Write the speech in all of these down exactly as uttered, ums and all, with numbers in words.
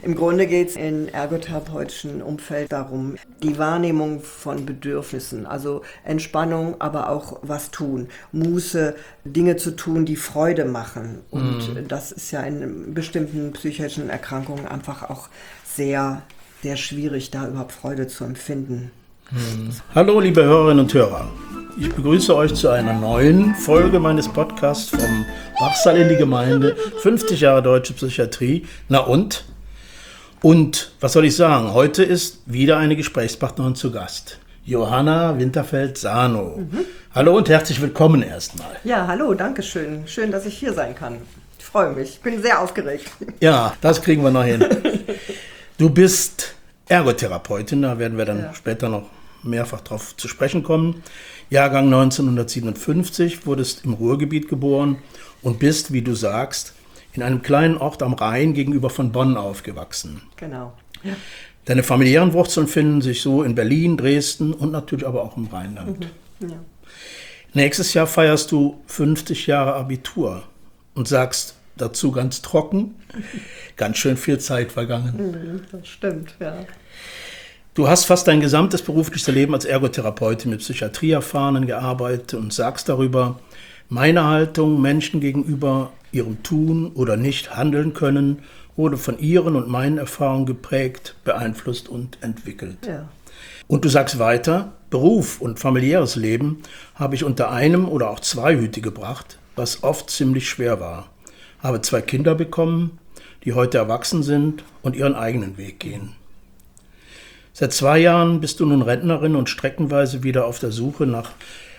Im Grunde geht es im ergotherapeutischen Umfeld darum, die Wahrnehmung von Bedürfnissen, also Entspannung, aber auch was tun, Muße, Dinge zu tun, die Freude machen. Und mm. das ist ja in bestimmten psychischen Erkrankungen einfach auch sehr, sehr schwierig, da überhaupt Freude zu empfinden. Mm. Hallo liebe Hörerinnen und Hörer, ich begrüße euch zu einer neuen Folge meines Podcasts vom Wachsaal in die Gemeinde, fünfzig Jahre Deutsche Psychiatrie. Na und? Und, was soll ich sagen, heute ist wieder eine Gesprächspartnerin zu Gast. Johanna Winterfeld-Sano. Mhm. Hallo und herzlich willkommen erstmal. Ja, hallo, danke schön. Schön, dass ich hier sein kann. Ich freue mich, ich bin sehr aufgeregt. Ja, das kriegen wir noch hin. Du bist Ergotherapeutin, da werden wir dann ja. später noch mehrfach drauf zu sprechen kommen. Jahrgang neunzehnhundertsiebenundfünfzig, wurdest im Ruhrgebiet geboren und bist, wie du sagst, in einem kleinen Ort am Rhein gegenüber von Bonn aufgewachsen. Genau. Ja. Deine familiären Wurzeln finden sich so in Berlin, Dresden und natürlich aber auch im Rheinland. Mhm. Ja. Nächstes Jahr feierst du fünfzig Jahre Abitur und sagst dazu ganz trocken, ganz schön viel Zeit vergangen. Mhm, das stimmt, ja. Du hast fast dein gesamtes berufliches Leben als Ergotherapeutin mit Psychiatrieerfahrenen gearbeitet und sagst darüber, meine Haltung Menschen gegenüber, ihrem Tun oder nicht handeln können, wurde von ihren und meinen Erfahrungen geprägt, beeinflusst und entwickelt. Ja. Und du sagst weiter, Beruf und familiäres Leben habe ich unter einem oder auch zwei Hüte gebracht, was oft ziemlich schwer war. Habe zwei Kinder bekommen, die heute erwachsen sind und ihren eigenen Weg gehen. Seit zwei Jahren bist du nun Rentnerin und streckenweise wieder auf der Suche nach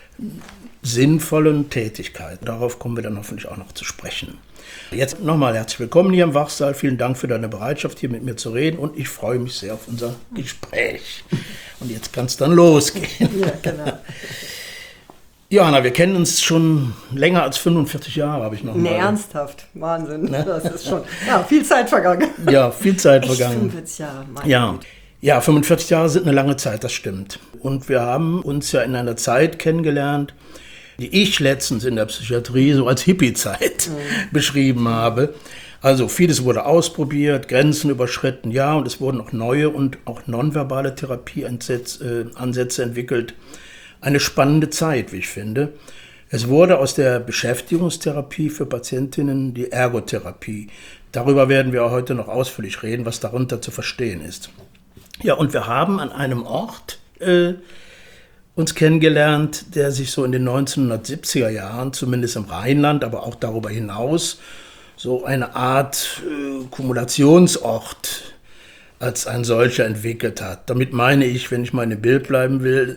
sinnvollen Tätigkeiten. Darauf kommen wir dann hoffentlich auch noch zu sprechen. Jetzt nochmal herzlich willkommen hier im Wachsaal. Vielen Dank für deine Bereitschaft, hier mit mir zu reden und ich freue mich sehr auf unser Gespräch. Und jetzt kann es dann losgehen. Ja, genau. Johanna, wir kennen uns schon länger als fünfundvierzig Jahre, habe ich noch mal. Nee, ernsthaft. Wahnsinn. Ne? Das ist schon, ja, viel Zeit vergangen. Ja, viel Zeit Echt vergangen. fünfundvierzig Jahre, mein Ja. Gott. Ja, fünfundvierzig Jahre sind eine lange Zeit, das stimmt. Und wir haben uns ja in einer Zeit kennengelernt, die ich letztens in der Psychiatrie so als Hippie-Zeit mhm. beschrieben habe. Also vieles wurde ausprobiert, Grenzen überschritten, ja, und es wurden auch neue und auch nonverbale Therapieansätze äh, Ansätze entwickelt. Eine spannende Zeit, wie ich finde. Es wurde aus der Beschäftigungstherapie für Patientinnen die Ergotherapie. Darüber werden wir auch heute noch ausführlich reden, was darunter zu verstehen ist. Ja, und wir haben an einem Ort äh, uns kennengelernt, der sich so in den neunzehnhundertsiebziger Jahren, zumindest im Rheinland, aber auch darüber hinaus, so eine Art äh, Kumulationsort als ein solcher entwickelt hat. Damit meine ich, wenn ich mal in dem Bild bleiben will,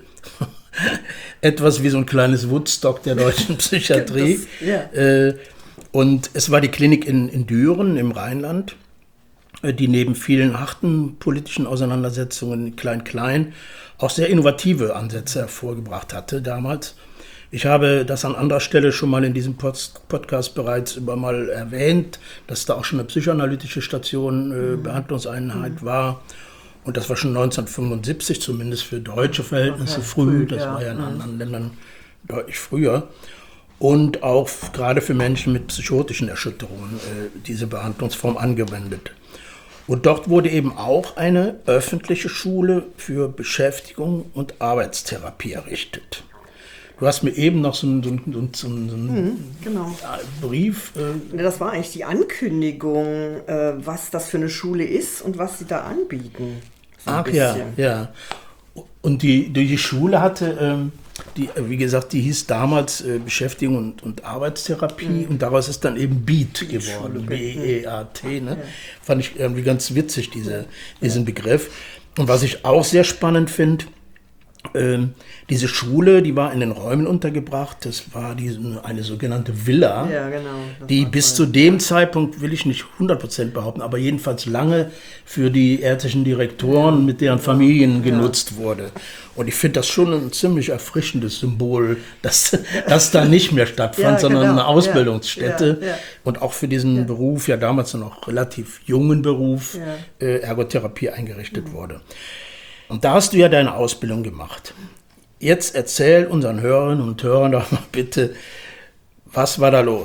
etwas wie so ein kleines Woodstock der deutschen Psychiatrie. Das, ja. äh, und es war die Klinik in, in Düren im Rheinland, die neben vielen harten politischen Auseinandersetzungen Klein-Klein auch sehr innovative Ansätze hervorgebracht hatte damals. Ich habe das an anderer Stelle schon mal in diesem Podcast bereits über mal erwähnt, dass da auch schon eine psychoanalytische Station, äh, Behandlungseinheit mhm. war. Und das war schon neunzehnhundertfünfundsiebzig, zumindest für deutsche Verhältnisse, ja, früh. früh. Das Ja. war ja in anderen Ländern deutlich früher. Und auch gerade für Menschen mit psychotischen Erschütterungen äh, diese Behandlungsform angewendet. Und dort wurde eben auch eine öffentliche Schule für Beschäftigung und Arbeitstherapie errichtet. Du hast mir eben noch so einen, so einen, so einen, so einen mhm, genau. Brief. Äh Das war eigentlich die Ankündigung, äh, was das für eine Schule ist und was sie da anbieten. So Ach ja, ja. Und die, die Schule hatte, ähm, die, wie gesagt, die hieß damals äh, Beschäftigung und, und Arbeitstherapie mhm. und daraus ist dann eben BEAT geworden, B E E A T. Ne? Ja. Fand ich irgendwie ganz witzig, diese, diesen ja. Begriff. Und was ich auch sehr spannend finde, ähm, diese Schule, die war in den Räumen untergebracht, das war die, eine sogenannte Villa, ja, genau, die bis zu dem Zeitpunkt, will ich nicht hundert Prozent behaupten, aber jedenfalls lange für die ärztlichen Direktoren ja. mit deren Familien ja. genutzt wurde. Und ich finde das schon ein ziemlich erfrischendes Symbol, dass das da nicht mehr stattfand, ja, sondern genau. eine Ausbildungsstätte. Ja, ja. Und auch für diesen ja. Beruf, ja damals noch relativ jungen Beruf, ja. äh, Ergotherapie eingerichtet mhm. wurde. Und da hast du ja deine Ausbildung gemacht. Jetzt erzähl unseren Hörerinnen und Hörern doch mal bitte, was war da los?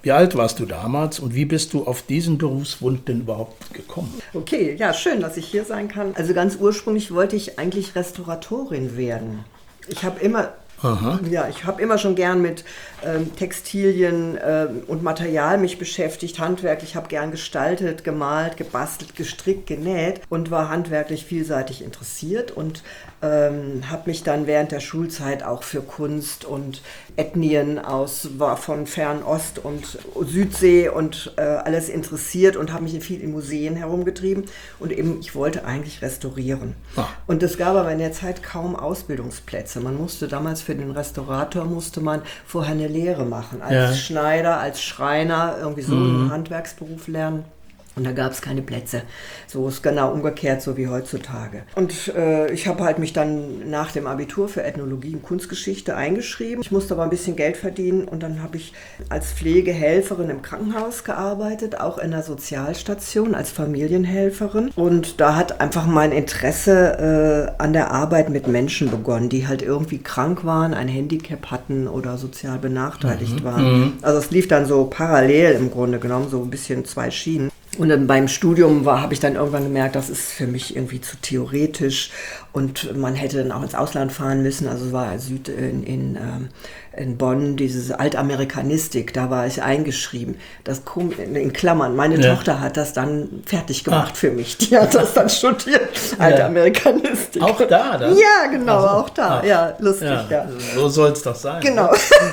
Wie alt warst du damals und wie bist du auf diesen Berufswunsch denn überhaupt gekommen? Okay, ja, schön, dass ich hier sein kann. Also ganz ursprünglich wollte ich eigentlich Restauratorin werden. Ich habe immer... Aha. Ja, ich habe immer schon gern mit ähm, Textilien ähm, und Material mich beschäftigt, handwerklich. Ich habe gern gestaltet, gemalt, gebastelt, gestrickt, genäht und war handwerklich vielseitig interessiert und ähm, habe mich dann während der Schulzeit auch für Kunst und Ethnien aus, war von Fernost und Südsee und äh, alles interessiert und habe mich viel in Museen herumgetrieben und eben, ich wollte eigentlich restaurieren. Ah. Und es gab aber in der Zeit kaum Ausbildungsplätze. Man musste damals für den Restaurator musste man vorher eine Lehre machen, als ja. Schneider, als Schreiner, irgendwie so mhm. einen Handwerksberuf lernen. Und da gab es keine Plätze. So ist genau umgekehrt, so wie heutzutage. Und äh, ich habe halt mich dann nach dem Abitur für Ethnologie und Kunstgeschichte eingeschrieben. Ich musste aber ein bisschen Geld verdienen und dann habe ich als Pflegehelferin im Krankenhaus gearbeitet, auch in der Sozialstation als Familienhelferin. Und da hat einfach mein Interesse äh, an der Arbeit mit Menschen begonnen, die halt irgendwie krank waren, ein Handicap hatten oder sozial benachteiligt mhm. waren. Also es lief dann so parallel im Grunde genommen, so ein bisschen zwei Schienen. Und dann beim Studium war, habe ich dann irgendwann gemerkt, das ist für mich irgendwie zu theoretisch und man hätte dann auch ins Ausland fahren müssen. Also es war Süd in, in, in Bonn, diese Altamerikanistik, da war ich eingeschrieben. Das in Klammern, meine ja. Tochter hat das dann fertig gemacht ah. für mich. Die hat das dann studiert, ja. Altamerikanistik. Auch da, dann? Ja, genau, also, auch da. Ach. Ja, lustig, ja. ja. So soll es doch sein. Genau.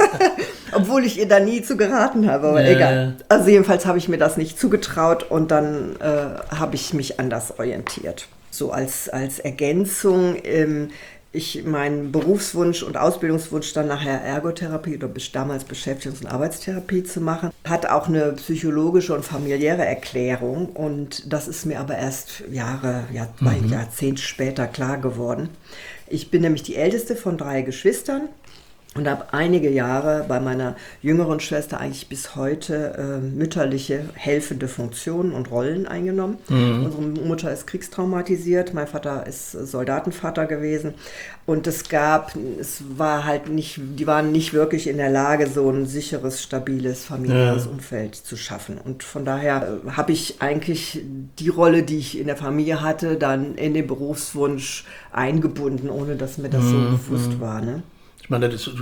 Obwohl ich ihr da nie zu geraten habe, aber ja, egal. Ja. Also jedenfalls habe ich mir das nicht zugetraut und dann äh, habe ich mich anders orientiert. So als, als Ergänzung, ähm, ich meinen Berufswunsch und Ausbildungswunsch dann nachher Ergotherapie oder damals Beschäftigungs- und Arbeitstherapie zu machen, hat auch eine psychologische und familiäre Erklärung und das ist mir aber erst Jahre, Jahr, mhm. Jahrzehnte später klar geworden. Ich bin nämlich die älteste von drei Geschwistern. Und habe einige Jahre bei meiner jüngeren Schwester eigentlich bis heute äh, mütterliche, helfende Funktionen und Rollen eingenommen. Mhm. Unsere Mutter ist kriegstraumatisiert, mein Vater ist Soldatenvater gewesen. Und es gab, es war halt nicht, die waren nicht wirklich in der Lage, so ein sicheres, stabiles, familiäres ja. Umfeld zu schaffen. Und von daher äh, habe ich eigentlich die Rolle, die ich in der Familie hatte, dann in den Berufswunsch eingebunden, ohne dass mir das mhm. so bewusst war, ne? Ich meine, das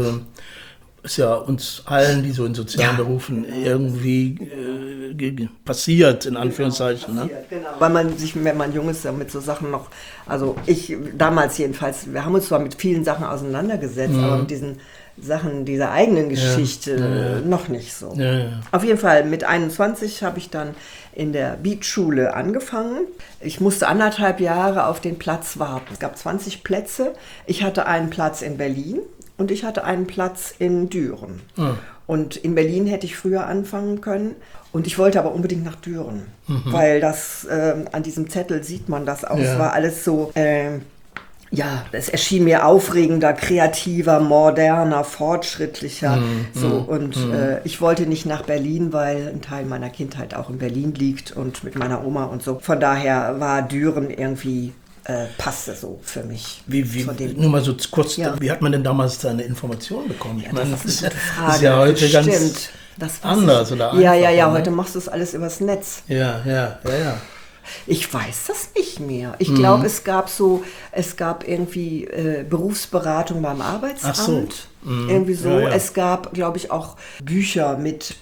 ist ja uns allen, die so in sozialen ja. Berufen irgendwie äh, passiert, in Anführungszeichen. Genau, passiert, ne? Genau. Weil man sich, wenn man jung ist, mit so Sachen noch, also ich damals jedenfalls, wir haben uns zwar mit vielen Sachen auseinandergesetzt, mhm. aber mit diesen Sachen dieser eigenen Geschichte ja, ja. noch nicht so. Ja, ja. Auf jeden Fall, mit einundzwanzig habe ich dann in der Beat-Schule angefangen. Ich musste anderthalb Jahre auf den Platz warten. Es gab zwanzig Plätze. Ich hatte einen Platz in Berlin und ich hatte einen Platz in Düren. Mhm. Und in Berlin hätte ich früher anfangen können. Und ich wollte aber unbedingt nach Düren, mhm. weil das äh, an diesem Zettel sieht man das auch. Ja. Es war alles so... Äh, Ja, es erschien mir aufregender, kreativer, moderner, fortschrittlicher. Mm, so. Mm, und mm. Äh, ich wollte nicht nach Berlin, weil ein Teil meiner Kindheit auch in Berlin liegt und mit meiner Oma und so. Von daher war Düren irgendwie, äh, passte so für mich. Wie, wie, nur mal so kurz, ja. Wie hat man denn damals seine Informationen bekommen? Ich ja, meine, das ist, das ist, Frage. ist ja heute Bestimmt. ganz das anders. Oder ja, ja, ja, ne? heute machst du es alles übers Netz. Ja, ja, ja, ja. Ich weiß das nicht mehr. Ich mhm. glaube, es gab so, es gab irgendwie äh, Berufsberatung beim Arbeitsamt. Ach so. Mhm. Irgendwie so. Ja, ja. Es gab, glaube ich, auch Bücher mit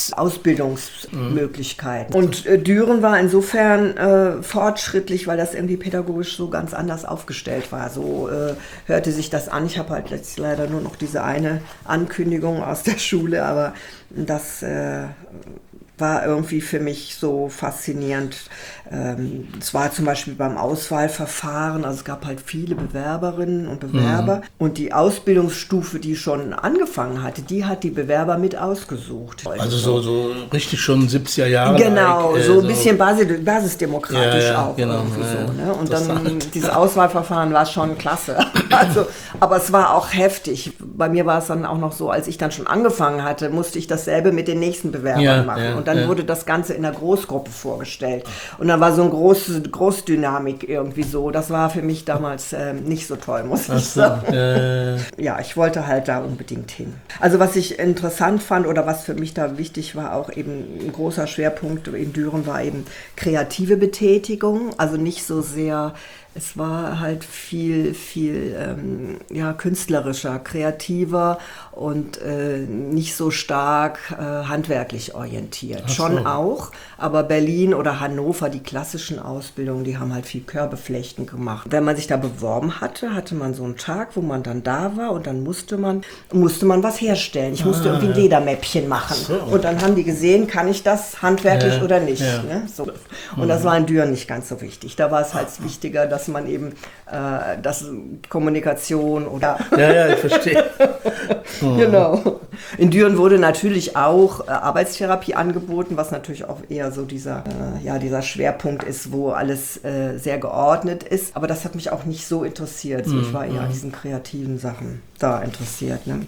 Berufsausbildungsmöglichkeiten. Mhm. Und äh, Düren war insofern äh, fortschrittlich, weil das irgendwie pädagogisch so ganz anders aufgestellt war. So äh, hörte sich das an. Ich habe halt jetzt leider nur noch diese eine Ankündigung aus der Schule, aber das... Äh, war irgendwie für mich so faszinierend. Ähm, es war zum Beispiel beim Auswahlverfahren, also es gab halt viele Bewerberinnen und Bewerber mhm. und die Ausbildungsstufe, die schon angefangen hatte, die hat die Bewerber mit ausgesucht. Also so, so richtig schon siebziger Jahre. Genau, like, äh, so ein so bisschen basis, basisdemokratisch ja, ja, auch. Genau, irgendwie ja, so, ne? Und das dann dieses Auswahlverfahren war schon klasse. Also, aber es war auch heftig. Bei mir war es dann auch noch so, als ich dann schon angefangen hatte, musste ich dasselbe mit den nächsten Bewerbern Ja, machen. ja, und dann ja. wurde das Ganze in der Großgruppe vorgestellt. Und dann war so eine große Großdynamik irgendwie so. Das war für mich damals ähm, nicht so toll, muss ich Ach so, sagen. äh, Ja, ich wollte halt da unbedingt hin. Also was ich interessant fand oder was für mich da wichtig war, auch eben ein großer Schwerpunkt in Düren war eben kreative Betätigung. Also nicht so sehr, es war halt viel, viel ähm, ja, künstlerischer, kreativer und äh, nicht so stark äh, handwerklich orientiert. Ach so. Schon auch, aber Berlin oder Hannover, die klassischen Ausbildungen, die haben halt viel Körbeflechten gemacht. Wenn man sich da beworben hatte, hatte man so einen Tag, wo man dann da war und dann musste man, musste man was herstellen. Ich musste Ah, irgendwie ein ja. Ledermäppchen machen. Ach so. Und dann haben die gesehen, kann ich das handwerklich Ja, oder nicht. ja. Ne? So. Und das war in Düren nicht ganz so wichtig. Da war es halt wichtiger, dass man eben äh, das Kommunikation oder ja, ja, ich verstehe. genau. In Düren wurde natürlich auch äh, Arbeitstherapie angeboten, was natürlich auch eher so dieser, äh, ja, dieser Schwerpunkt ist, wo alles äh, sehr geordnet ist. Aber das hat mich auch nicht so interessiert. So, ich war eher an diesen kreativen Sachen da interessiert. Ne?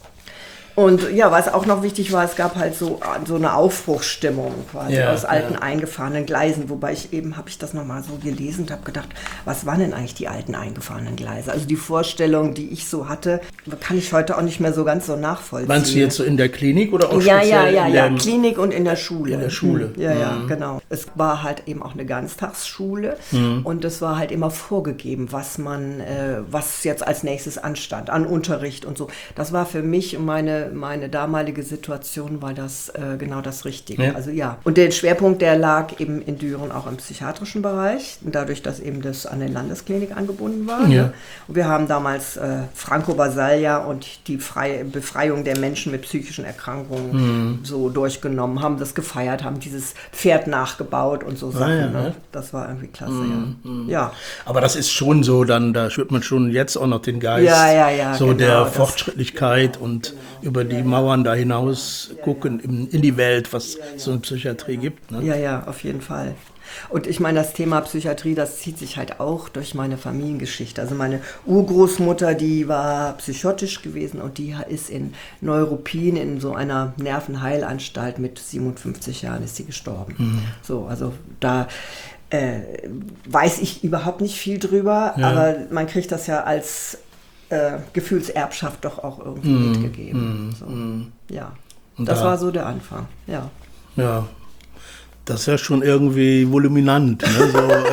Und ja, was auch noch wichtig war, es gab halt so, so eine Aufbruchsstimmung quasi Ja, aus alten ja. eingefahrenen Gleisen. Wobei ich eben, habe ich das nochmal so gelesen und habe gedacht, was waren denn eigentlich die alten eingefahrenen Gleise? Also die Vorstellung, die ich so hatte, kann ich heute auch nicht mehr so ganz so nachvollziehen. Meinst du jetzt so in der Klinik oder auch Ja, ja, speziell ja, in ja, der, Klinik und in der Schule. in der Schule? Hm, Ja, ja, Mhm. genau. Es war halt eben auch eine Ganztagsschule Mhm. und es war halt immer vorgegeben, was man, äh, was jetzt als nächstes anstand, an Unterricht und so. Das war für mich und meine, meine damalige Situation war das äh, genau das Richtige. Ja. Also ja. Und der Schwerpunkt, der lag eben in Düren auch im psychiatrischen Bereich, dadurch, dass eben das an der Landesklinik angebunden war. Ja. Ne? Und wir haben damals äh, Franco Basaglia und die freie Befreiung der Menschen mit psychischen Erkrankungen Mhm. so durchgenommen, haben das gefeiert, haben dieses Pferd nachgebaut und so Sachen. ja, ne? ja. Das war irgendwie klasse, ja. ja. Aber das ist schon so, dann da spürt man schon jetzt auch noch den Geist Ja, ja, ja, so genau, der das- Fortschrittlichkeit und über die Mauern da hinaus gucken in, in die Welt, was so eine Psychiatrie gibt. Ne? Ja, ja, auf jeden Fall. Und ich meine, das Thema Psychiatrie, das zieht sich halt auch durch meine Familiengeschichte. Also meine Urgroßmutter, die war psychotisch gewesen und die ist in Neuruppin in so einer Nervenheilanstalt mit siebenundfünfzig Jahren ist sie gestorben. Mhm. So, also da äh, weiß ich überhaupt nicht viel drüber, Ja. aber man kriegt das ja als äh, Gefühlserbschaft doch auch irgendwie Mhm. mitgegeben. So, ja, Und das da- war so der Anfang, ja. Ja, das ist ja schon irgendwie voluminant, ne?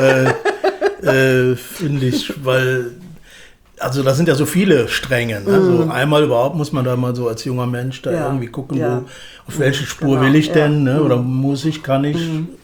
so, äh, äh, finde ich, weil, also da sind ja so viele Stränge. Ne? So einmal überhaupt muss man da mal so als junger Mensch da Ja, irgendwie gucken, ja. wo, auf welche Spur Genau, will ich ja. denn, ne? Oder muss ich, kann ich.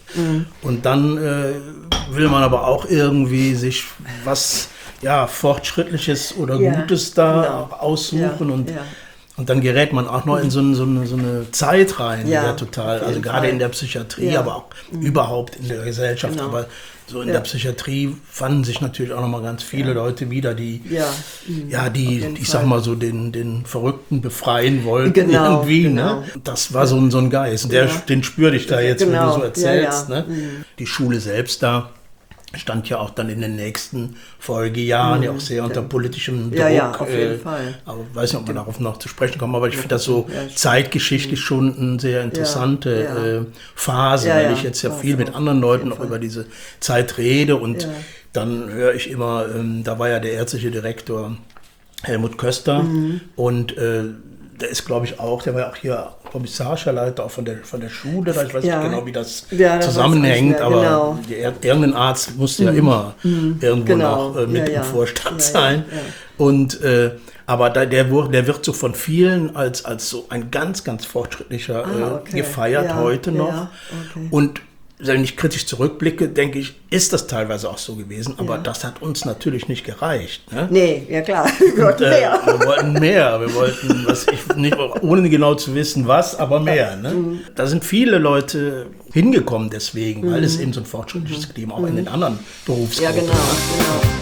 Und dann äh, will man aber auch irgendwie sich was ja, Fortschrittliches oder Ja, Gutes da genau. aussuchen Ja, und ja. Und dann gerät man auch noch in so eine, so eine, so eine Zeit rein, die Ja, ja total, auf also jeden gerade Fall. in der Psychiatrie, Ja. aber auch überhaupt in der Gesellschaft. Genau. Aber so in Ja. der Psychiatrie fanden sich natürlich auch noch mal ganz viele Leute wieder, die, Ja, ja, auf die, jeden ich Fall. sag mal so, den, den Verrückten befreien wollten Genau, irgendwie. genau. Ne? Das war so ein, so ein Geist. Der, Ja. Den spüre ich da jetzt, wenn Genau, du so erzählst. ja, ja. Ne? Die Schule selbst da stand ja auch dann in den nächsten Folgejahren ja auch sehr unter politischem Druck. Ja, ja, auf jeden äh, Fall. Aber ich weiß nicht, ob wir darauf noch zu sprechen kommen, aber ich finde das so Ja, ich- zeitgeschichtlich schon eine sehr interessante Ja, ja. äh, Phase, Ja, weil ja, ich jetzt ja war's viel mit auch, anderen auf Leuten jeden auch Fall. über diese Zeit rede und Ja. dann höre ich immer, ähm, da war ja der ärztliche Direktor Helmut Köster Mhm. und äh, der ist, glaube ich, auch, der war ja auch hier Kommissarleiter auch von der, von der Schule, da ich weiß Ja. nicht genau, wie das Ja, das weiß ich zusammenhängt, nicht mehr, aber genau. der, irgendein Arzt musste ja immer irgendwo Genau. noch äh, mit Ja, ja. im Vorstand Ja, ja, sein. ja. Und äh, aber da, der, wurde, der wird so von vielen als, als so ein ganz, ganz fortschrittlicher Ah, äh, okay. gefeiert Ja, heute ja, noch. ja, okay. Und wenn ich kritisch zurückblicke, denke ich, ist das teilweise auch so gewesen. Aber Ja. das hat uns natürlich nicht gereicht. Ne? Nee, ja klar, wir wollten Äh, mehr. wir wollten mehr. Wir wollten, was ich nicht, ohne genau zu wissen, was, aber mehr. Ne? Mhm. Da sind viele Leute hingekommen deswegen, weil Mhm. es eben so ein fortschrittliches Klima auch in den anderen Ja, Berufsgruppen. genau, genau.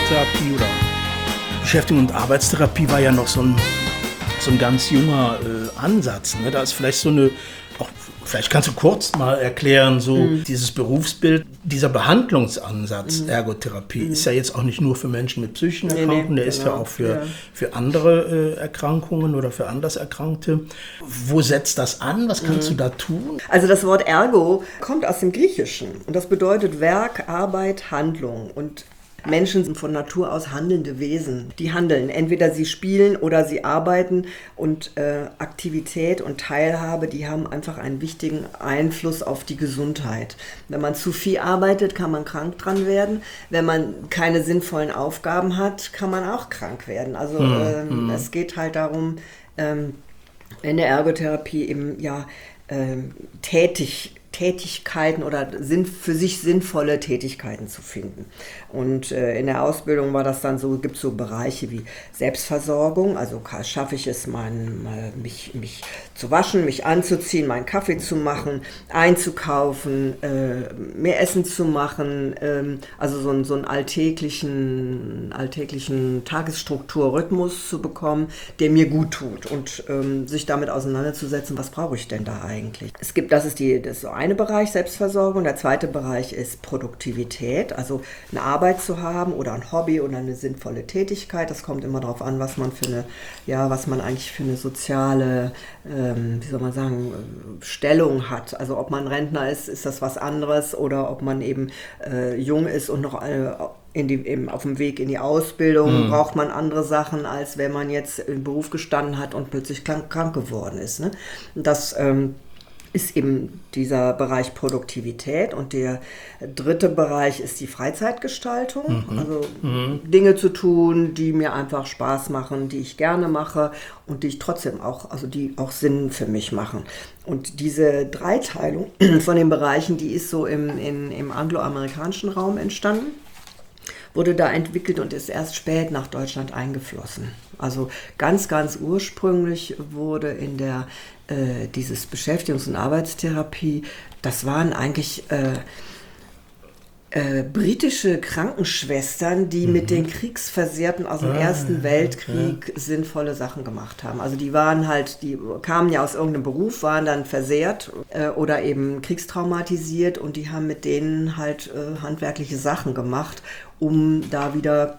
Ergotherapie oder Beschäftigung und Arbeitstherapie war ja noch so ein, so ein ganz junger äh, Ansatz. Ne? Da ist vielleicht so eine, auch, vielleicht kannst du kurz mal erklären, so mhm. dieses Berufsbild, dieser Behandlungsansatz mhm. Ergotherapie mhm. ist ja jetzt auch nicht nur für Menschen mit psychischen Erkrankungen, nee, nee, der genau. ist ja auch für, ja. für andere äh, Erkrankungen oder für anders Erkrankte. Wo setzt das an? Was kannst mhm. du da tun? Also das Wort Ergo kommt aus dem Griechischen und das bedeutet Werk, Arbeit, Handlung. Und Menschen sind von Natur aus handelnde Wesen. Die handeln. Entweder sie spielen oder sie arbeiten. Und äh, Aktivität und Teilhabe, die haben einfach einen wichtigen Einfluss auf die Gesundheit. Wenn man zu viel arbeitet, kann man krank dran werden. Wenn man keine sinnvollen Aufgaben hat, kann man auch krank werden. Also mhm. ähm, es geht halt darum, ähm, in der Ergotherapie eben ja ähm, tätig Tätigkeiten oder sinn, für sich sinnvolle Tätigkeiten zu finden. Und äh, in der Ausbildung war das dann so, gibt es so Bereiche wie Selbstversorgung, also schaffe ich es, mein, mich, mich zu waschen, mich anzuziehen, meinen Kaffee zu machen, einzukaufen, äh, mehr Essen zu machen, ähm, also so, einen, so einen alltäglichen, alltäglichen Tagesstrukturrhythmus zu bekommen, der mir gut tut und ähm, sich damit auseinanderzusetzen, was brauche ich denn da eigentlich. Es gibt, das ist die, das ist so eine Bereich Selbstversorgung, der zweite Bereich ist Produktivität, also eine Arbeit zu haben oder ein Hobby oder eine sinnvolle Tätigkeit. Das kommt immer darauf an, was man für eine, ja, was man eigentlich für eine soziale, ähm, wie soll man sagen, Stellung hat. Also ob man Rentner ist, ist das was anderes oder ob man eben äh, jung ist und noch äh, in die, eben auf dem Weg in die Ausbildung, mhm. braucht man andere Sachen, als wenn man jetzt im Beruf gestanden hat und plötzlich krank, krank geworden ist. Ne? Das ähm, ist eben dieser Bereich Produktivität und der dritte Bereich ist die Freizeitgestaltung, mhm. also mhm. Dinge zu tun, die mir einfach Spaß machen, die ich gerne mache und die ich trotzdem auch, also die auch Sinn für mich machen. Und diese Dreiteilung von den Bereichen, die ist so im, in, im angloamerikanischen Raum entstanden, wurde da entwickelt und ist erst spät nach Deutschland eingeflossen. Also ganz, ganz ursprünglich wurde in der äh, dieses Beschäftigungs- und Arbeitstherapie, das waren eigentlich äh, äh, britische Krankenschwestern, die mhm. mit den Kriegsversehrten aus dem ah, Ersten Weltkrieg ja. sinnvolle Sachen gemacht haben. Also die waren halt, die kamen ja aus irgendeinem Beruf, waren dann versehrt äh, oder eben kriegstraumatisiert und die haben mit denen halt äh, handwerkliche Sachen gemacht, um da wieder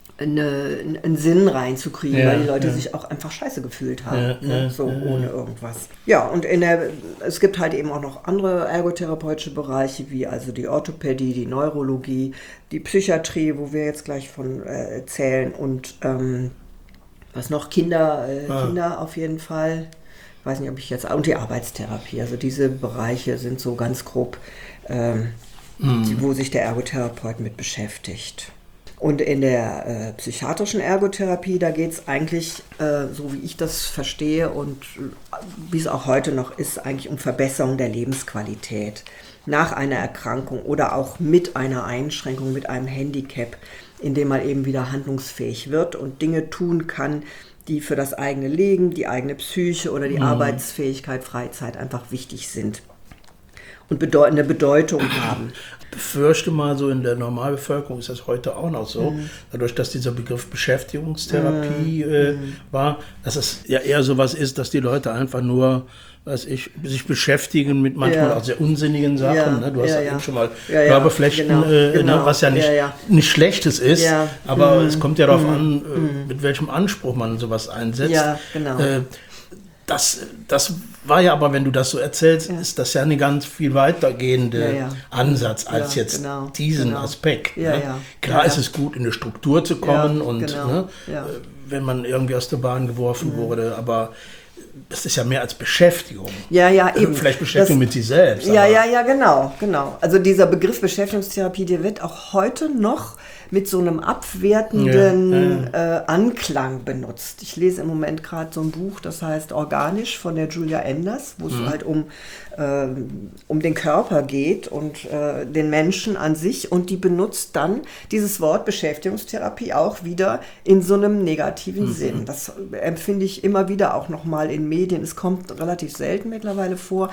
Eine, einen Sinn reinzukriegen, ja, weil die Leute ja. sich auch einfach scheiße gefühlt haben, ja, ne? ja, so ja, ohne ja. irgendwas. Ja, und in der, es gibt halt eben auch noch andere ergotherapeutische Bereiche, wie also die Orthopädie, die Neurologie, die Psychiatrie, wo wir jetzt gleich von äh, erzählen und ähm, was noch, Kinder, äh, ah. Kinder auf jeden Fall, ich weiß nicht, ob ich jetzt, und die Arbeitstherapie, also diese Bereiche sind so ganz grob, ähm, mhm. die, wo sich der Ergotherapeut mit beschäftigt. Und in der äh, psychiatrischen Ergotherapie, da geht es eigentlich, äh, so wie ich das verstehe und äh, wie es auch heute noch ist, eigentlich um Verbesserung der Lebensqualität nach einer Erkrankung oder auch mit einer Einschränkung, mit einem Handicap, in dem man eben wieder handlungsfähig wird und Dinge tun kann, die für das eigene Leben, die eigene Psyche oder die mhm. Arbeitsfähigkeit, Freizeit einfach wichtig sind und bedeutende Bedeutung haben. Befürchte mal, so in der Normalbevölkerung ist das heute auch noch so, mhm. dadurch, dass dieser Begriff Beschäftigungstherapie mhm. äh, war, dass es ja eher so was ist, dass die Leute einfach nur, weiß ich, sich beschäftigen mit manchmal ja. auch sehr unsinnigen Sachen. Ja. Ne? Du hast ja, ja eben schon mal ja, ja. Körperflechten, genau. Äh, genau. Ne? Was ja nicht, ja, ja. nicht Schlechtes ist, ja. aber mhm. es kommt ja darauf mhm. an, äh, mit welchem Anspruch man sowas einsetzt. Ja, genau. Äh, Das, das war ja aber, wenn du das so erzählst, ja. ist das ja ein ganz viel weitergehende ja, ja. Ansatz als ja, jetzt genau, diesen genau. Aspekt. Ja, ne? ja. Klar ja, ist es gut, in eine Struktur zu kommen ja, und genau. ne, ja. wenn man irgendwie aus der Bahn geworfen mhm. wurde, aber das ist ja mehr als Beschäftigung. Ja, ja, eben. Vielleicht Beschäftigung das, mit sich selbst. Ja, ja, ja, genau, genau. Also dieser Begriff Beschäftigungstherapie, der wird auch heute noch mit so einem abwertenden ja, ja. Äh, Anklang benutzt. Ich lese im Moment gerade so ein Buch, das heißt Organisch von der Julia Enders, wo es mhm. halt um, äh, um den Körper geht und äh, den Menschen an sich und die benutzt dann dieses Wort Beschäftigungstherapie auch wieder in so einem negativen mhm. Sinn. Das empfinde ich immer wieder auch nochmal in Medien. Es kommt relativ selten mittlerweile vor,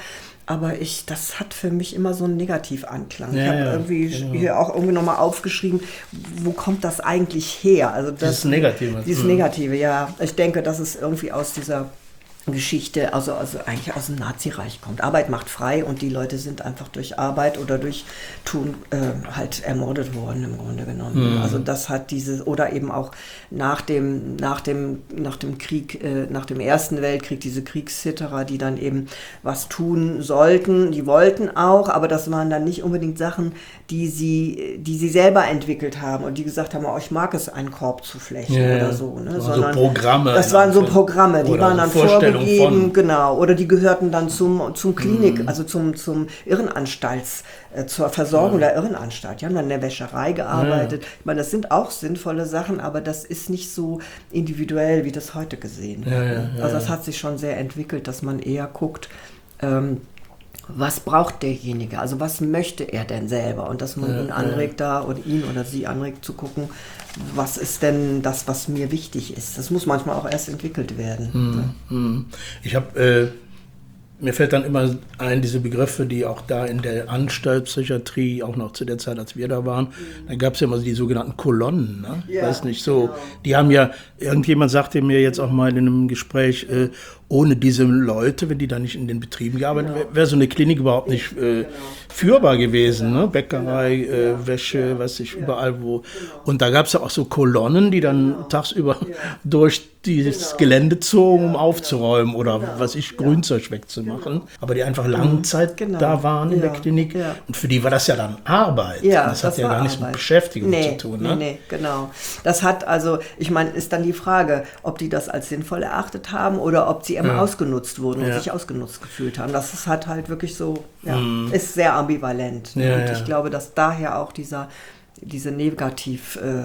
aber ich, das hat für mich immer so einen Negativanklang. Ja, ich habe ja, irgendwie genau. hier auch irgendwie nochmal aufgeschrieben, wo kommt das eigentlich her? Also das, Dieses Negative. Dieses Mhm. Negative, ja. Ich denke, dass es irgendwie aus dieser Geschichte, also, also eigentlich aus dem Nazireich kommt. Arbeit macht frei und die Leute sind einfach durch Arbeit oder durch Tun äh, halt ermordet worden im Grunde genommen. Mhm. Also das hat dieses, oder eben auch nach dem, nach dem, nach dem Krieg, äh, nach dem Ersten Weltkrieg, diese Kriegszitterer, die dann eben was tun sollten, die wollten auch, aber das waren dann nicht unbedingt Sachen, die sie, die sie selber entwickelt haben und die gesagt haben, oh, ich mag es, einen Korb zu flechten ja, oder so. Ne? So Sondern Programme. Das waren so Programme, die waren dann vorgegeben, von. Genau, oder die gehörten dann zum, zum Klinik, mhm. also zum, zum Irrenanstalts, äh, zur Versorgung ja. der Irrenanstalt. Die haben dann in der Wäscherei gearbeitet. Ja. Ich meine, das sind auch sinnvolle Sachen, aber das ist nicht so individuell, wie das heute gesehen wird. Ja, ja, ja, also das hat sich schon sehr entwickelt, dass man eher guckt, ähm, was braucht derjenige? Also was möchte er denn selber? Und dass man ja, ihn anregt ja. da oder ihn oder sie anregt zu gucken, was ist denn das, was mir wichtig ist? Das muss manchmal auch erst entwickelt werden. Hm, hm. Ich habe, äh, mir fällt dann immer ein, diese Begriffe, die auch da in der Anstaltspsychiatrie, auch noch zu der Zeit, als wir da waren, mhm. da gab es ja immer die sogenannten Kolonnen, ne? Ja, weiß nicht, so, genau. Die haben ja, irgendjemand sagte mir jetzt auch mal in einem Gespräch, äh, ohne diese Leute, wenn die da nicht in den Betrieben gearbeitet hätten, genau. wäre so eine Klinik überhaupt nicht äh, genau. führbar gewesen. Ne? Bäckerei, äh, Wäsche, ja. weiß ich, ja. überall wo. Genau. Und da gab es ja auch so Kolonnen, die dann genau. tagsüber ja. durch dieses genau. Gelände zogen, um ja, aufzuräumen genau. oder, genau. was ich, Grünzeug ja. wegzumachen. Genau. Aber die einfach lange Zeit genau. da waren in ja. der Klinik. Ja. Und für die war das ja dann Arbeit. Ja, das, das hat ja gar nichts Arbeit. mit Beschäftigung nee, zu tun. Ne? Nee, nee, genau. Das hat also, ich meine, ist dann die Frage, ob die das als sinnvoll erachtet haben oder ob sie immer ja. ausgenutzt wurden und ja. sich ausgenutzt gefühlt haben. Das ist halt halt wirklich so, ja, mm. ist sehr ambivalent. Ja, und ja. ich glaube, dass daher auch dieser, diese, Negativ, äh,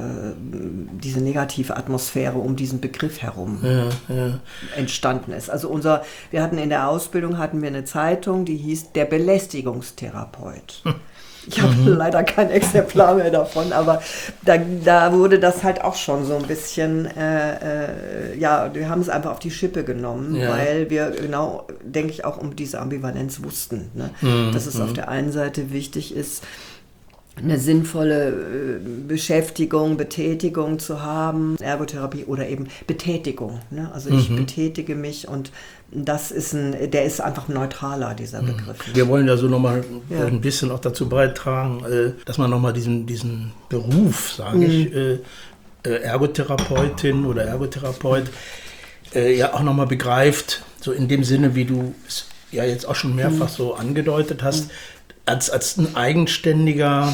diese negative Atmosphäre um diesen Begriff herum ja, ja. entstanden ist. Also unser, wir hatten in der Ausbildung hatten wir eine Zeitung, die hieß Der Belästigungstherapeut. Hm. Ich habe mhm. leider kein Exemplar mehr davon, aber da, da wurde das halt auch schon so ein bisschen, äh, äh, ja, wir haben es einfach auf die Schippe genommen, ja. weil wir genau, denke ich, auch um diese Ambivalenz wussten, ne? mhm. dass es mhm. auf der einen Seite wichtig ist, eine sinnvolle äh, Beschäftigung, Betätigung zu haben, Ergotherapie oder eben Betätigung. Ne? Also ich mhm. betätige mich und das ist ein, der ist einfach neutraler, dieser Begriff. Wir wollen ja so nochmal ja. ein bisschen auch dazu beitragen, dass man nochmal diesen, diesen Beruf, sage mhm. ich, Ergotherapeutin oder Ergotherapeut, ja auch nochmal begreift, so in dem Sinne, wie du es ja jetzt auch schon mehrfach mhm. so angedeutet hast, mhm. als, als ein eigenständiger,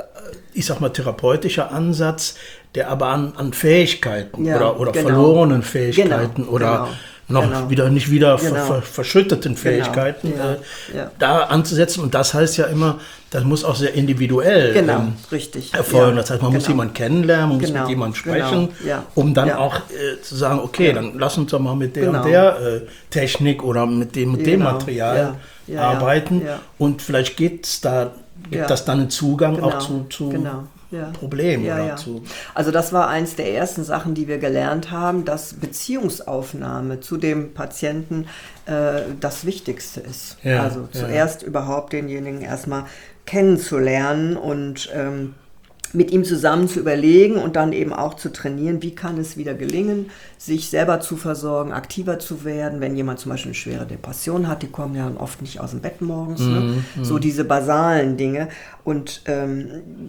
ich sag mal, therapeutischer Ansatz, der aber an, an Fähigkeiten ja, oder, oder genau. verlorenen Fähigkeiten genau, oder genau. noch genau. wieder nicht wieder genau. ver, ver, verschütteten Fähigkeiten genau. ja, äh, ja. da anzusetzen. Und das heißt ja immer, das muss auch sehr individuell genau, ähm, richtig. erfolgen. Ja. Das heißt, man genau. muss jemanden kennenlernen, man genau. muss mit jemandem sprechen, genau. ja. um dann ja. auch äh, zu sagen, okay, ja. dann lass uns doch mal mit der genau. und der äh, Technik oder mit dem und genau. dem Material ja. Ja, arbeiten. ja. Ja. Und vielleicht gibt's da, gibt ja. das dann einen Zugang genau. auch zu, zu genau. Ja. Problem. Ja, oder ja. zu also das war eins der ersten Sachen, die wir gelernt haben, dass Beziehungsaufnahme zu dem Patienten äh, das Wichtigste ist. Ja, also ja. zuerst überhaupt denjenigen erstmal kennenzulernen und ähm, mit ihm zusammen zu überlegen und dann eben auch zu trainieren, wie kann es wieder gelingen, sich selber zu versorgen, aktiver zu werden. Wenn jemand zum Beispiel eine schwere Depression hat, die kommen ja oft nicht aus dem Bett morgens, mhm, ne? So diese basalen Dinge. Und ähm,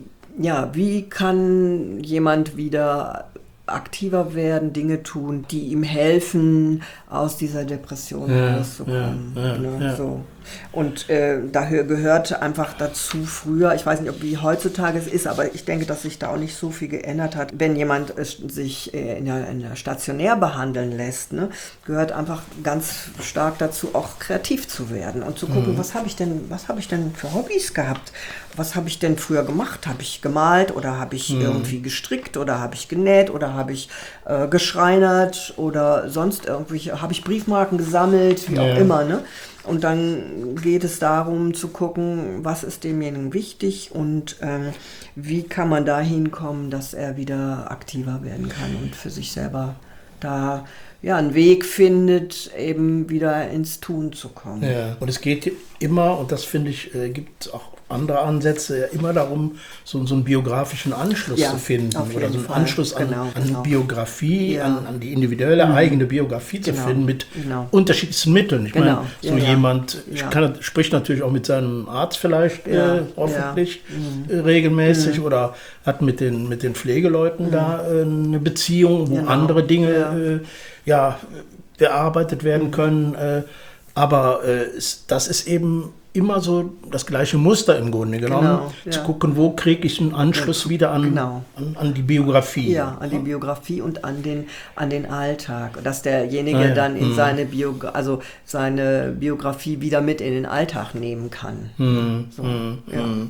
ja, wie kann jemand wieder aktiver werden, Dinge tun, die ihm helfen, aus dieser Depression ja, rauszukommen. Ja, ja, ne? ja. So. Und äh, da gehört einfach dazu früher, ich weiß nicht, ob wie heutzutage es ist, aber ich denke, dass sich da auch nicht so viel geändert hat. Wenn jemand äh, sich äh, in, der, in der stationär behandeln lässt, ne, gehört einfach ganz stark dazu, auch kreativ zu werden und zu gucken, mhm. was habe ich denn, was habe ich denn für Hobbys gehabt? Was habe ich denn früher gemacht? Habe ich gemalt oder habe ich mhm. irgendwie gestrickt oder habe ich genäht oder habe ich äh, geschreinert oder sonst irgendwie, habe ich Briefmarken gesammelt, wie ja. auch immer, ne? Und dann geht es darum zu gucken, was ist demjenigen wichtig und ähm, wie kann man da hinkommen, dass er wieder aktiver werden kann und für sich selber da ja, einen Weg findet, eben wieder ins Tun zu kommen. Ja, und es geht immer, und das finde ich, äh, gibt auch andere Ansätze, ja immer darum, so, so einen biografischen Anschluss ja, zu finden oder so einen Fall. Anschluss an, genau, an genau. Biografie, ja. an, an die individuelle mhm. eigene Biografie zu genau. finden mit genau. unterschiedlichsten Mitteln. Ich genau. meine, so ja, jemand ja. kann, spricht natürlich auch mit seinem Arzt vielleicht ja. äh, hoffentlich ja. äh, regelmäßig mhm. oder hat mit den, mit den Pflegeleuten mhm. da äh, eine Beziehung, wo genau. andere Dinge ja. Äh, ja, bearbeitet werden mhm. können. Äh, aber äh, das ist eben immer so das gleiche Muster im Grunde genommen, genau, ja. zu gucken, wo kriege ich einen Anschluss ja, wieder an, genau. an, an die Biografie. Ja, an die Biografie und an den, an den Alltag. Dass derjenige ah, ja. dann in mhm. seine, Bio, also seine Biografie wieder mit in den Alltag nehmen kann. Mhm. So, mhm. ja. mhm.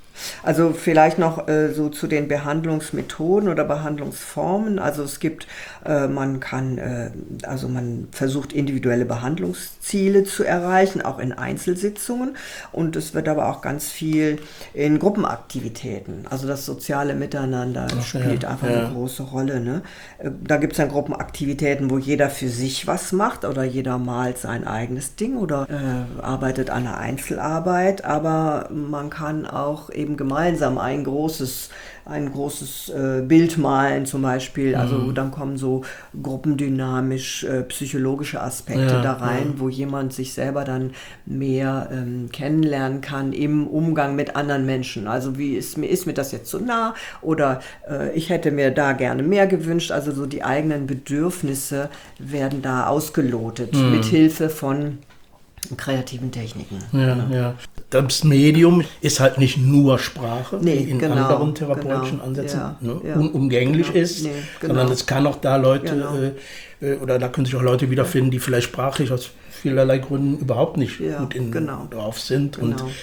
Also vielleicht noch äh, so zu den Behandlungsmethoden oder Behandlungsformen. Also es gibt, äh, man kann, äh, also man versucht individuelle Behandlungsziele zu erreichen, auch in Einzelsitzungen. Und es wird aber auch ganz viel in Gruppenaktivitäten. Also das soziale Miteinander Ach, spielt ja, einfach ja. eine große Rolle. Ne? Da gibt es dann Gruppenaktivitäten, wo jeder für sich was macht oder jeder malt sein eigenes Ding oder äh, arbeitet an einer Einzelarbeit. Aber man kann auch eben gemeinsam ein großes, ein großes äh, Bild malen zum Beispiel. Also Mhm. dann kommen so gruppendynamisch äh, psychologische Aspekte Ja, da rein, ja. wo jemand sich selber dann mehr ähm, kennenlernen kann im Umgang mit anderen Menschen. Also wie ist mir, ist mir das jetzt zu nah oder äh, ich hätte mir da gerne mehr gewünscht. Also so die eigenen Bedürfnisse werden da ausgelotet Mhm. mit Hilfe von kreativen Techniken. Ja, genau. ja. Das Medium ist halt nicht nur Sprache, Nee, die in genau, anderen therapeutischen genau, Ansätzen ja, ne, ja, unumgänglich genau, ist, nee, genau. sondern es kann auch da Leute, Genau. äh, oder da können sich auch Leute wiederfinden, die vielleicht sprachlich aus vielerlei Gründen überhaupt nicht Ja, gut in, genau. drauf sind und Genau.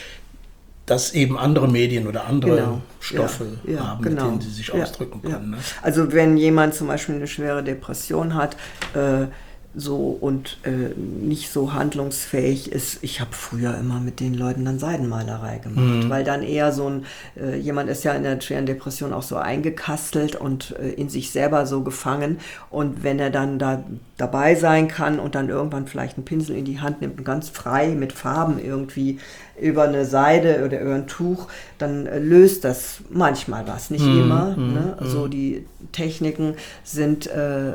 dass eben andere Medien oder andere Genau. Stoffe Ja, ja, haben, genau. mit denen sie sich Ja, ausdrücken ja. können. Ne? Also wenn jemand zum Beispiel eine schwere Depression hat, äh, so und äh, nicht so handlungsfähig ist, ich habe früher immer mit den Leuten dann Seidenmalerei gemacht, Mhm. weil dann eher so ein, äh, jemand ist ja in der schweren Depression auch so eingekastelt und äh, in sich selber so gefangen und wenn er dann da dabei sein kann und dann irgendwann vielleicht einen Pinsel in die Hand nimmt und ganz frei mit Farben irgendwie über eine Seide oder über ein Tuch, dann äh, löst das manchmal was, nicht Mhm. immer. Mhm. Ne? Also die Techniken sind äh,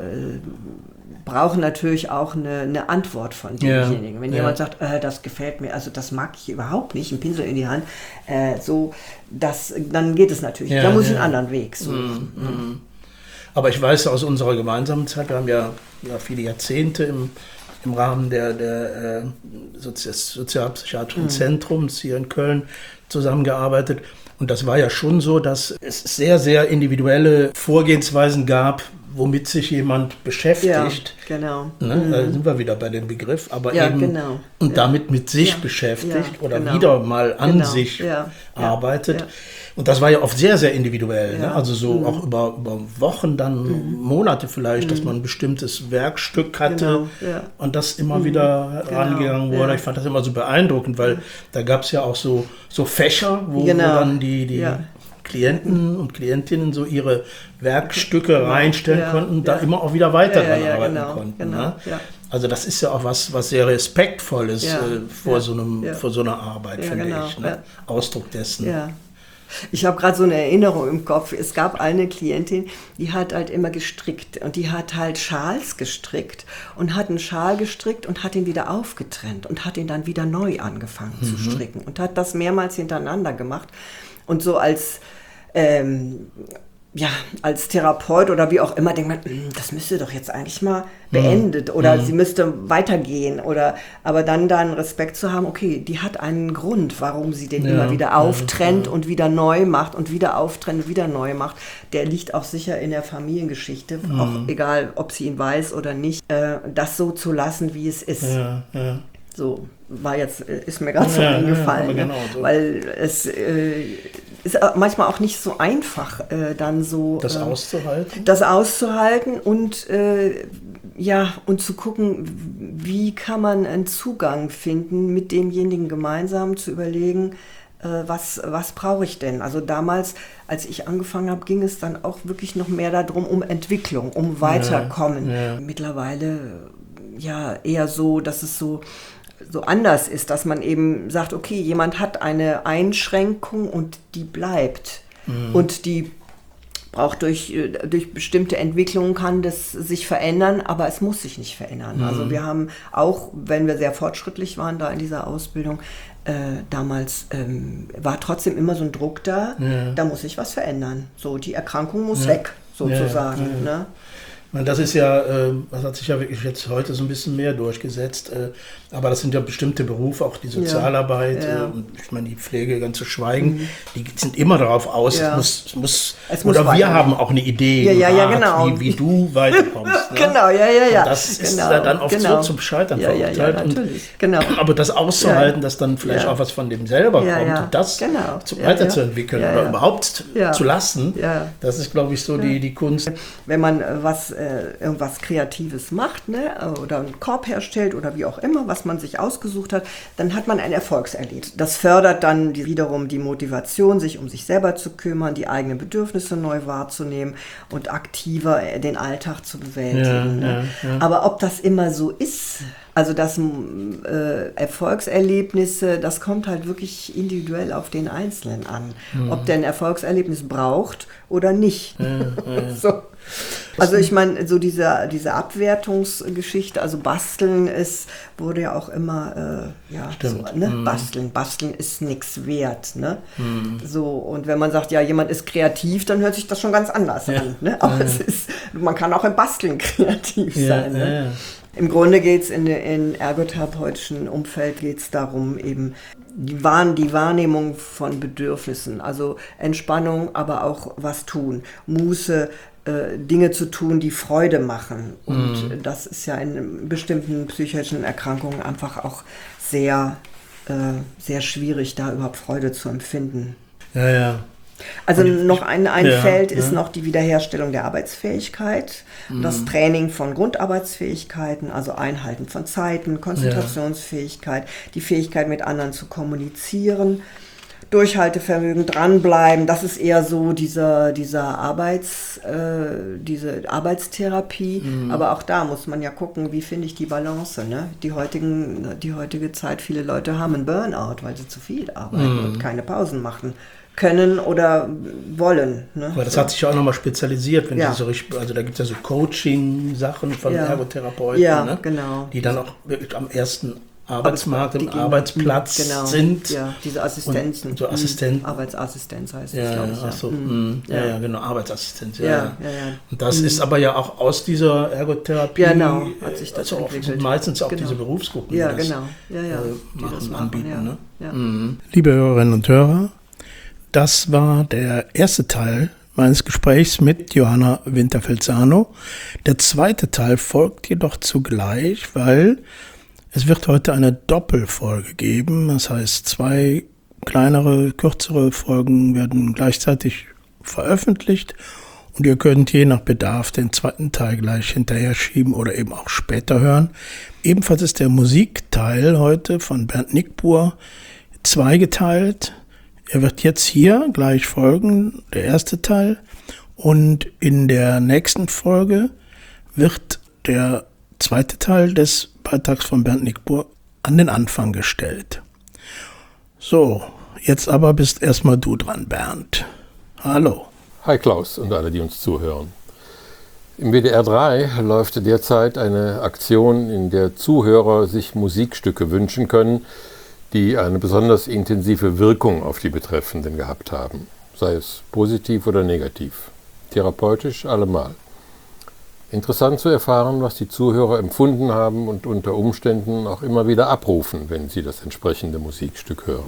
brauchen natürlich auch eine, eine Antwort von demjenigen. Ja, Wenn ja. jemand sagt, äh, das gefällt mir, also das mag ich überhaupt nicht, ein Pinsel in die Hand, äh, so, das, dann geht es natürlich. Ja, da muss ich ja. einen anderen Weg suchen. Mhm. Mhm. Aber ich weiß aus unserer gemeinsamen Zeit, wir haben ja, ja viele Jahrzehnte im, im Rahmen der, der äh, Sozi Sozialpsychiatrischen Mhm. Zentrums hier in Köln zusammengearbeitet. Und das war ja schon so, dass es sehr, sehr individuelle Vorgehensweisen gab, womit sich jemand beschäftigt. Ja, genau. Ne? Mhm. Da sind wir wieder bei dem Begriff, aber Ja, eben genau. und Ja. damit mit sich Ja. beschäftigt Ja, oder genau. wieder mal an Genau. sich Ja. Ja. arbeitet. Ja. Und das war ja oft sehr, sehr individuell. Ja. Ne? Also so Mhm. auch über, über Wochen, dann Monate vielleicht, dass man ein bestimmtes Werkstück hatte Genau, ja. und das immer wieder Genau, rangegangen wurde. ja. Ich fand das immer so beeindruckend, weil da gab es ja auch so, so Fächer, wo, Genau. wo dann die, die Ja. Klienten und Klientinnen so ihre Werkstücke reinstellen Ja, konnten, da ja. immer auch wieder weiter Ja, ja, dran ja, arbeiten genau, konnten. genau, Ne? ja. Also das ist ja auch was, was sehr Respektvolles Ja, äh, vor, ja, so einem, ja. vor so einer Arbeit, Ja, finde genau, ich. Ne? ja. Ausdruck dessen. Ja. Ich habe gerade so eine Erinnerung im Kopf. Es gab eine Klientin, die hat halt immer gestrickt und die hat halt Schals gestrickt und hat einen Schal gestrickt und hat ihn wieder aufgetrennt und hat ihn dann wieder neu angefangen Mhm. zu stricken und hat das mehrmals hintereinander gemacht und so als ähm, ja, als Therapeut oder wie auch immer denkt man, "Hm, das müsste doch jetzt eigentlich mal beendet oder sie müsste weitergehen oder, aber dann da einen Respekt zu haben, okay, die hat einen Grund, warum sie den Ja, immer wieder ja, auftrennt ja. und wieder neu macht und wieder auftrennt und wieder neu macht. Der liegt auch sicher in der Familiengeschichte, auch egal, ob sie ihn weiß oder nicht, äh, das so zu lassen, wie es ist. Ja, ja. So war jetzt, ist mir gerade so Ja, ja, eingefallen, aber ne? genau so. Weil es äh, ist manchmal auch nicht so einfach, äh, dann so Das äh, auszuhalten. das auszuhalten und äh, ja und zu gucken, wie kann man einen Zugang finden, mit demjenigen gemeinsam zu überlegen, was, was brauche ich denn? Also damals, als ich angefangen habe, ging es dann auch wirklich noch mehr darum, um Entwicklung, um Weiterkommen. Ja, ja. Mittlerweile ja eher so, dass es so, so anders ist, dass man eben sagt, okay, jemand hat eine Einschränkung und die bleibt. Mhm. Und die braucht durch, durch bestimmte Entwicklungen kann das sich verändern, aber es muss sich nicht verändern. Mhm. Also wir haben auch, wenn wir sehr fortschrittlich waren da in dieser Ausbildung, äh, damals ähm, war trotzdem immer so ein Druck da, ja. Da muss sich was verändern. So, die Erkrankung muss ja. weg, sozusagen. Ja, ja, ja. Ne? Das ist ja, das hat sich ja wirklich jetzt heute so ein bisschen mehr durchgesetzt, aber das sind ja bestimmte Berufe, auch die Sozialarbeit, ja, ja. Und ich meine die Pflege ganz zu schweigen, mhm. die sind immer darauf aus, ja. es muss, es muss, es muss oder wir haben auch eine Idee, ja, ja, ja, genau. wie, wie du weiterkommst. Ne? Genau, ja, ja, ja. Und das ist genau, ja dann oft genau. so zum Scheitern ja, verurteilt. Ja, ja, natürlich. Genau. Aber das auszuhalten, ja. dass dann vielleicht ja. auch was von dem selber ja, kommt ja. und das genau. zu, ja, weiterzuentwickeln ja, oder ja. überhaupt ja. zu lassen, ja. das ist, glaube ich, so ja. die, die Kunst. Wenn man was, äh, irgendwas Kreatives macht, ne, oder einen Korb herstellt oder wie auch immer, was man sich ausgesucht hat, dann hat man ein Erfolgserlebnis. Das fördert dann die, wiederum die Motivation, sich um sich selber zu kümmern, die eigenen Bedürfnisse neu wahrzunehmen und aktiver den Alltag zu bewältigen. Ja, ne? ja, ja. Aber ob das immer so ist, also das äh, Erfolgserlebnisse, das kommt halt wirklich individuell auf den Einzelnen an. Mhm. Ob der ein Erfolgserlebnis braucht oder nicht. Ja, ja. so. Also ich meine, so diese, diese Abwertungsgeschichte, also Basteln ist, wurde ja auch immer, äh, ja, so, ne? mm. Basteln, Basteln ist nichts wert, ne? Mm. So, und wenn man sagt, ja, jemand ist kreativ, dann hört sich das schon ganz anders ja. an, ne? Aber ja. es ist, man kann auch im Basteln kreativ ja, sein, ne? Ja. Im Grunde geht es in in ergotherapeutischen Umfeld geht es darum, eben die, Wahr, die Wahrnehmung von Bedürfnissen, also Entspannung, aber auch was tun, Muße, Dinge zu tun, die Freude machen. Und mm. das ist ja in bestimmten psychischen Erkrankungen einfach auch sehr, äh, sehr schwierig, da überhaupt Freude zu empfinden. Ja, ja. Also und noch ein, ein ja, Feld ist ja. noch die Wiederherstellung der Arbeitsfähigkeit, mm. das Training von Grundarbeitsfähigkeiten, also Einhalten von Zeiten, Konzentrationsfähigkeit, ja. die Fähigkeit mit anderen zu kommunizieren, Durchhaltevermögen, dranbleiben, das ist eher so dieser, dieser Arbeits, äh, diese Arbeitstherapie, mhm. aber auch da muss man ja gucken, wie finde ich die Balance, ne? Die heutigen, die heutige Zeit, viele Leute haben einen Burnout, weil sie zu viel arbeiten mhm. und keine Pausen machen können oder wollen. Ne? Aber das so. hat sich ja auch nochmal spezialisiert, wenn ja. sie so richtig, also da gibt es ja so Coaching-Sachen von ja. Ergotherapeuten, ja, ne? genau. Die dann auch wirklich am ersten Arbeitsmarkt, im gehen, Arbeitsplatz genau, sind. Ja, diese Assistenzen. Und so Assistenten. Mhm. Arbeitsassistenz heißt ja, das, glaube ich. Ja, so, mhm. ja. Ja, ja, genau, Arbeitsassistenz. Ja, ja, ja. Ja, ja. Und das mhm. ist aber ja auch aus dieser Ergotherapie, genau, hat sich das also entwickelt. Meistens auch genau. diese Berufsgruppen, ja, die das, genau. ja, ja. äh, die machen, das machen, anbieten. Ja. Ne? Ja. Mhm. Liebe Hörerinnen und Hörer, das war der erste Teil meines Gesprächs mit Johanna Winterfeldt-Sano. Der zweite Teil folgt jedoch zugleich, weil es wird heute eine Doppelfolge geben. Das heißt, zwei kleinere, kürzere Folgen werden gleichzeitig veröffentlicht und ihr könnt je nach Bedarf den zweiten Teil gleich hinterher schieben oder eben auch später hören. Ebenfalls ist der Musikteil heute von Bernd Nickbuhr zweigeteilt. Er wird jetzt hier gleich folgen, der erste Teil. Und in der nächsten Folge wird der zweite Teil des Beitrags von Bernd Nickbuhr an den Anfang gestellt. So, jetzt aber bist erstmal du dran, Bernd. Hallo. Hi Klaus und alle, die uns zuhören. Im W D R drei läuft derzeit eine Aktion, in der Zuhörer sich Musikstücke wünschen können, die eine besonders intensive Wirkung auf die Betreffenden gehabt haben, sei es positiv oder negativ, therapeutisch allemal. Interessant zu erfahren, was die Zuhörer empfunden haben und unter Umständen auch immer wieder abrufen, wenn sie das entsprechende Musikstück hören.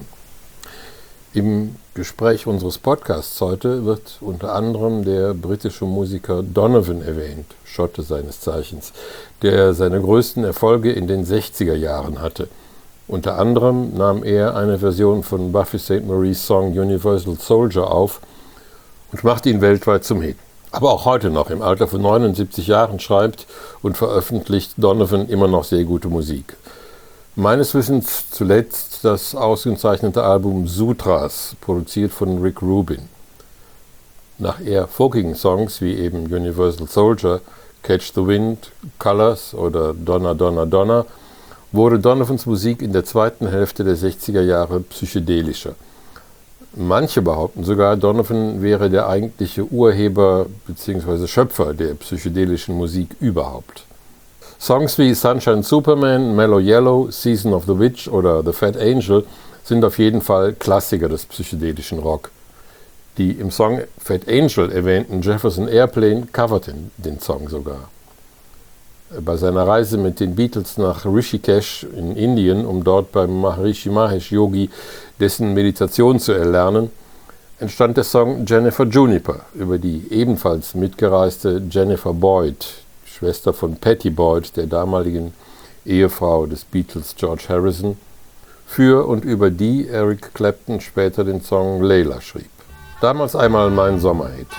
Im Gespräch unseres Podcasts heute wird unter anderem der britische Musiker Donovan erwähnt, Schotte seines Zeichens, der seine größten Erfolge in den sechziger Jahren hatte. Unter anderem nahm er eine Version von Buffy Sainte Marie's Song Universal Soldier auf und machte ihn weltweit zum Hit. Aber auch heute noch, im Alter von neunundsiebzig Jahren, schreibt und veröffentlicht Donovan immer noch sehr gute Musik. Meines Wissens zuletzt ist das ausgezeichnete Album Sutras, produziert von Rick Rubin. Nach eher folkigen Songs wie eben Universal Soldier, Catch the Wind, Colors oder Donna Donna Donna wurde Donovans Musik in der zweiten Hälfte der sechziger Jahre psychedelischer. Manche behaupten sogar, Donovan wäre der eigentliche Urheber bzw. Schöpfer der psychedelischen Musik überhaupt. Songs wie Sunshine Superman, Mellow Yellow, Season of the Witch oder The Fat Angel sind auf jeden Fall Klassiker des psychedelischen Rock. Die im Song Fat Angel erwähnten Jefferson Airplane coverten den Song sogar. Bei seiner Reise mit den Beatles nach Rishikesh in Indien, um dort beim Maharishi Mahesh Yogi dessen Meditation zu erlernen, entstand der Song Jennifer Juniper über die ebenfalls mitgereiste Jennifer Boyd, Schwester von Pattie Boyd, der damaligen Ehefrau des Beatles George Harrison, für und über die Eric Clapton später den Song Layla schrieb. Damals einmal mein Sommerhit.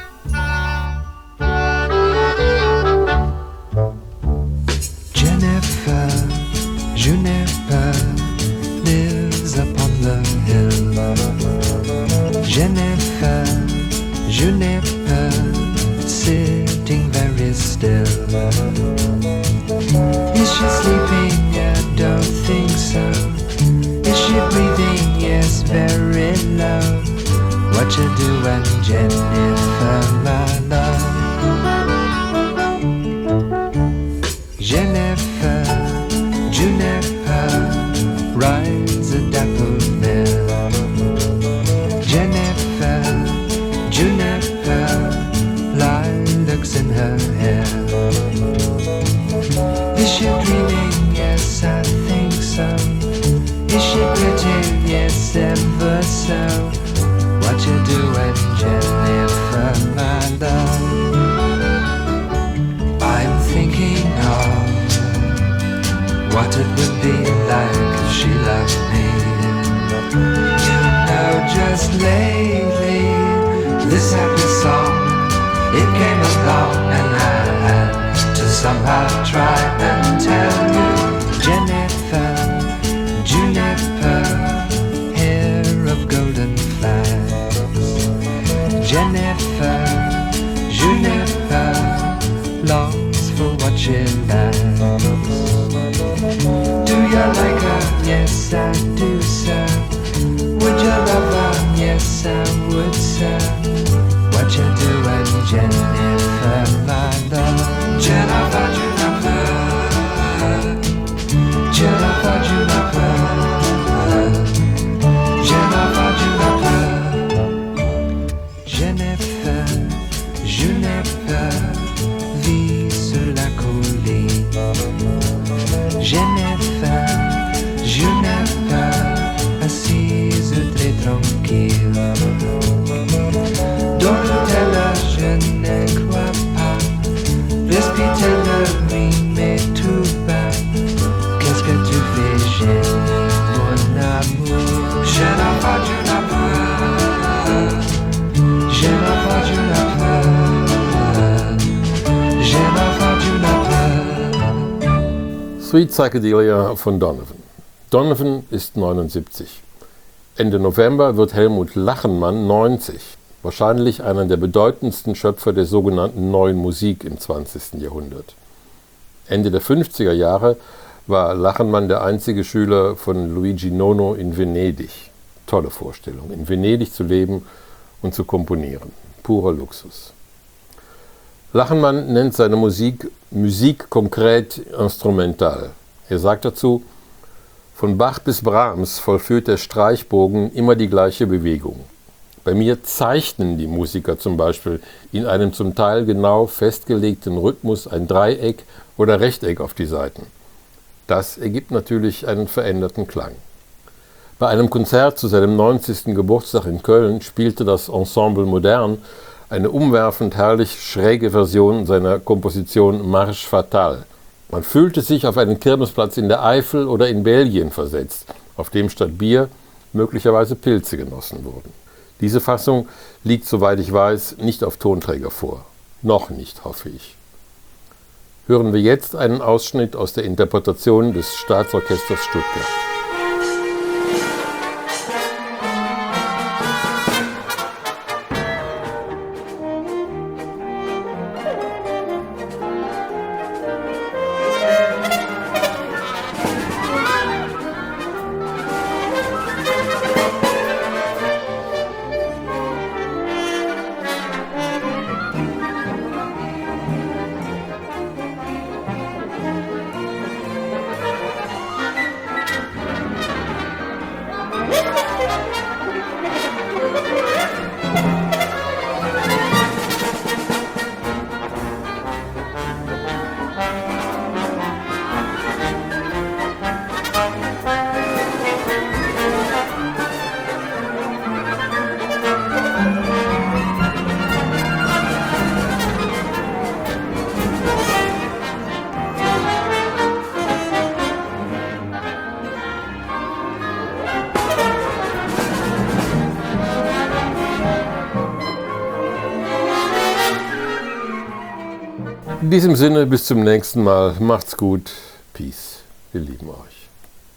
Jennifer, Juniper lives upon the hill. Jennifer, Juniper sitting very still. Is she sleeping? I don't think so. Is she breathing? Yes, very low. What you doing, Jennifer, my love? Jennifer, Juniper rides a daffodil. Jennifer, Juniper, lilacs in her hair. Is she dreaming? Yes, I think so. Is she pretty? Yes, ever so. What you doing, Jennifer, my love? I'm thinking of what it would be like if she loved me. You know, just lately, this happy song, it came along and I had to somehow try and tell you. Jennifer, Juniper, hair of golden flags. Jennifer, Juniper, longs for what she likes. Do you like her? Yes, I do, sir. Would you love her? Yes, I would, sir. What you doing, Jennifer, my love? Jennifer, Juniper, Jennifer, Juniper, Jennifer, Juniper, Jennifer, Juniper vit sur la colline. Jennifer, Juniper, assise très tranquille. Don't tell her, je ne crois pas. Respire-le, oui, mais tout bas. Qu'est-ce que tu fais, Jenny, mon amour? Jennifer, Juniper, Jennifer, Juniper, Jennifer, Juniper. Sweet Psychedelia von Donovan. Donovan ist neunundsiebzig. Ende November wird Helmut Lachenmann neunzig. Wahrscheinlich einer der bedeutendsten Schöpfer der sogenannten Neuen Musik im zwanzigsten Jahrhundert. Ende der fünfziger Jahre war Lachenmann der einzige Schüler von Luigi Nono in Venedig. Tolle Vorstellung, in Venedig zu leben und zu komponieren. Purer Luxus. Lachenmann nennt seine Musik Musik konkret instrumental. Er sagt dazu, von Bach bis Brahms vollführt der Streichbogen immer die gleiche Bewegung. Bei mir zeichnen die Musiker zum Beispiel in einem zum Teil genau festgelegten Rhythmus ein Dreieck oder Rechteck auf die Saiten. Das ergibt natürlich einen veränderten Klang. Bei einem Konzert zu seinem neunzigsten Geburtstag in Köln spielte das Ensemble Modern eine umwerfend herrlich schräge Version seiner Komposition Marche Fatale. Man fühlte sich auf einen Kirmesplatz in der Eifel oder in Belgien versetzt, auf dem statt Bier möglicherweise Pilze genossen wurden. Diese Fassung liegt, soweit ich weiß, nicht auf Tonträger vor. Noch nicht, hoffe ich. Hören wir jetzt einen Ausschnitt aus der Interpretation des Staatsorchesters Stuttgart. In diesem Sinne, bis zum nächsten Mal. Macht's gut. Peace. Wir lieben euch.